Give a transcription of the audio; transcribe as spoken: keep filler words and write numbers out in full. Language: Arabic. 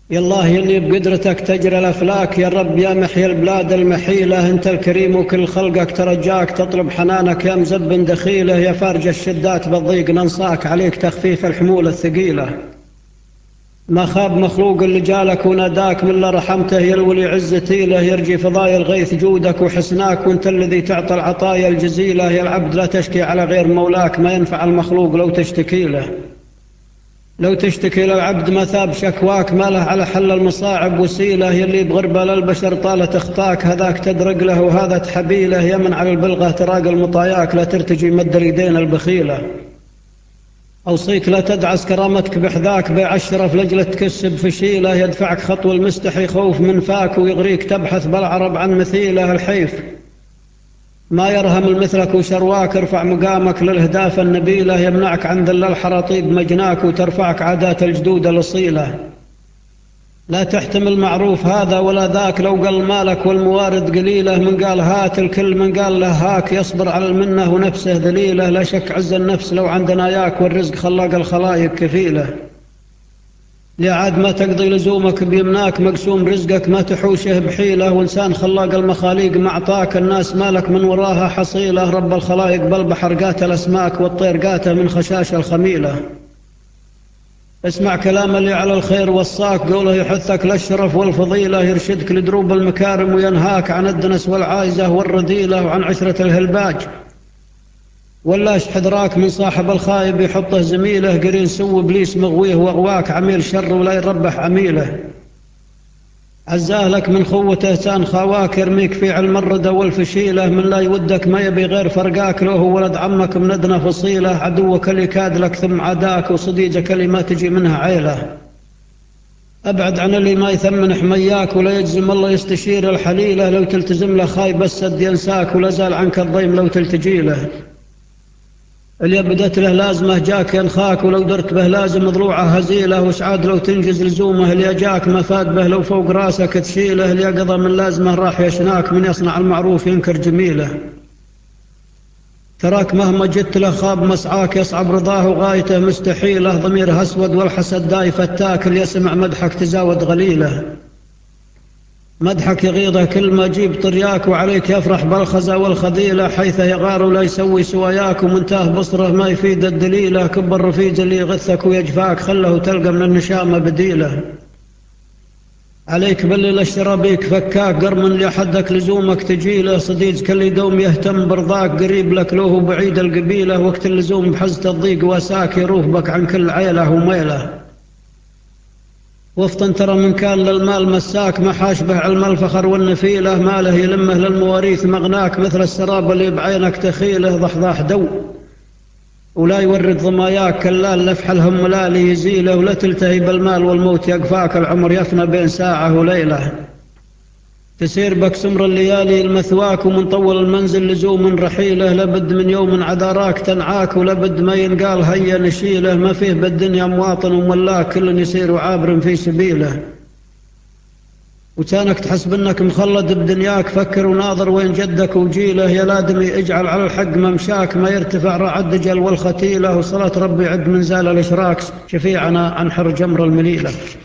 يا الله يلي بقدرتك تجري الأفلاك، يا رب يا محيي البلاد المحيلة، أنت الكريم وكل خلقك ترجاك تطلب حنانك، يا مزب دخيلة، يا فارج الشدات بالضيق ننصاك، عليك تخفيف الحمول الثقيلة. ما خاب مخلوق اللي جالك وناداك، من لا رحمته يلولي عزتي له، يرجي فضايا الغيث جودك وحسناك، وانت الذي تعطى العطايا الجزيلة. يا العبد لا تشكي على غير مولاك، ما ينفع المخلوق لو تشتكي له. لو تشتكي للعبد مثاب شكواك، ما له على حل المصاعب وسيلة. يلي بغربة للبشر طالت اخطاك، هذاك تدرق له وهذا تحبيله. يا من على البلغة تراق المطاياك، لا ترتجي مد اليدين البخيلة. أوصيك لا تدعس كرامتك بحذاك، بيع الشرف لجلة تكسب فشيلة. يدفعك خطو المستحي خوف من فاك، ويغريك تبحث بالعرب عن مثيله. الحيف ما يرهم المثلك وشرواك، ارفع مقامك للهداف النبيلة. يمنعك عن ذل الحراطيب مجناك، وترفعك عادات الجدود الأصيلة. لا تحتمل معروف هذا ولا ذاك، لو قل مالك والموارد قليلة. من قال هات الكل من قال له هاك، يصبر على المنة ونفسه ذليلة. لا شك عز النفس لو عندنا ياك، والرزق خلاق الخلايق كفيلة. لعاد ما تقضي لزومك بيمناك، مقسوم رزقك ما تحوشه بحيلة. وإنسان خلاق المخاليق معطاك، الناس مالك من وراها حصيلة. رب الخلايق بالبحر قاتل أسماك، والطير قاته من خشاش الخميلة. اسمع كلام اللي على الخير وصاك، قوله يحثك للشرف والفضيلة. يرشدك لدروب المكارم، وينهاك عن الدنس والعايزة والرذيلة، وعن عشرة الهلباج. ولا حذراك من صاحب الخايب، يحطه زميله. قرين سو ابليس مغويه واغواك، عميل شر ولا يربح عميله. عزاه لك من خوته سان خواك، يرميك في علم الردى والفشيله. من لا يودك ما يبي غير فرقاك، له ولد عمك من ادنى فصيله. عدوك اللي كاد لك ثم عداك، وصديقك اللي ما تجي منها عيله. ابعد عن اللي ما يثمن حمياك، ولا يجزم الله يستشير الحليله. لو تلتزم له خايب السد ينساك، ولا زال عنك الضيم لو تلتجي له. اللي بدت له لازمه جاك ينخاك، ولو درت به لازم ضلوعه هزيله. وسعاد لو تنجز لزومه، اللي جاك ما فاد به لو فوق راسك تشيله. اللي قضى من لازمه راح يشناك، من يصنع المعروف ينكر جميله. تراك مهما جدت له خاب مسعاك، يصعب رضاه وغايته مستحيله. ضميره اسود والحسد داي فتاك، اللي يسمع مدحك تزاود غليله. مدحك يغيظه كل ما جيب طرياك، وعليك يفرح بالخزا والخذيلة. حيث يغار ولا يسوي سواياك، ومنتاه بصره ما يفيد الدليلة. كب الرفيج اللي يغثك ويجفاك، خله تلقى من النشامة بديلة. عليك باللي الاشترى بيك فكاك، قرم اللي حدك لزومك تجيله. صديقك اللي دوم يهتم برضاك، قريب لك له بعيد القبيلة. وقت اللزوم بحزة الضيق واساك، يروح بك عن كل عيله وميله. وفطن ترى من كان للمال مساك، ما حاشبه علم الفخر والنفيلة. ماله يلمه للمواريث مغناك، مثل السراب اللي بعينك تخيله. ضحضاح دو ولا يورد ضماياك، كلا اللفح الهم لا ليزيله. ولا تلتهي بالمال والموت يقفاك، العمر يفنى بين ساعة وليلة. تسير بك سمر الليالي المثواك، ومن طول المنزل لزوم رحيله. لابد من يوم عذاراك تنعاك، ولابد ما ينقال هيا نشيله. ما فيه بالدنيا مواطن وملاك، كل يسير عابر في سبيله. وكانك تحسب انك مخلد بدنياك، فكر وناظر وين جدك وجيله. يا لادمي اجعل على الحق ممشاك، ما يرتفع رع الدجل والختيله. وصلاة ربي عد من زال الاشراك، شفيعنا عن حر جمر المليله.